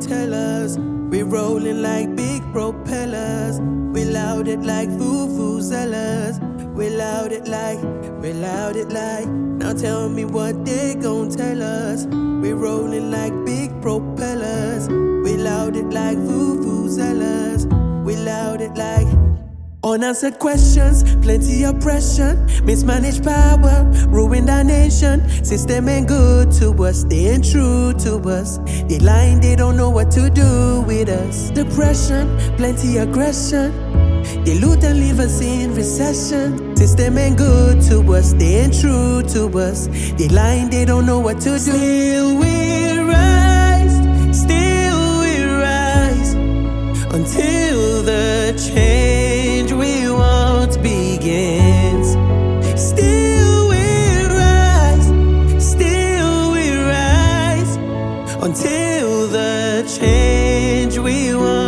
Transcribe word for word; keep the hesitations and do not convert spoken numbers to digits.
tell us. We're rolling like big propellers. We loud it like vuvuzelas. We loud it like, we loud it like. Now tell me what they gon' tell us. We're rolling like big propellers. We loud it like vuvuzelas. We loud it like unanswered questions, plenty oppression, mismanaged power, ruined our nation. System ain't good to us, they ain't true to us. They lying, they don't know what to do with us. Depression, plenty aggression. They loot and leave us in recession. System ain't good to us, they ain't true to us. They lying, they don't know what to do. Still we rise, still we rise, until the change we want begins. Still we rise, still we rise, until the change we want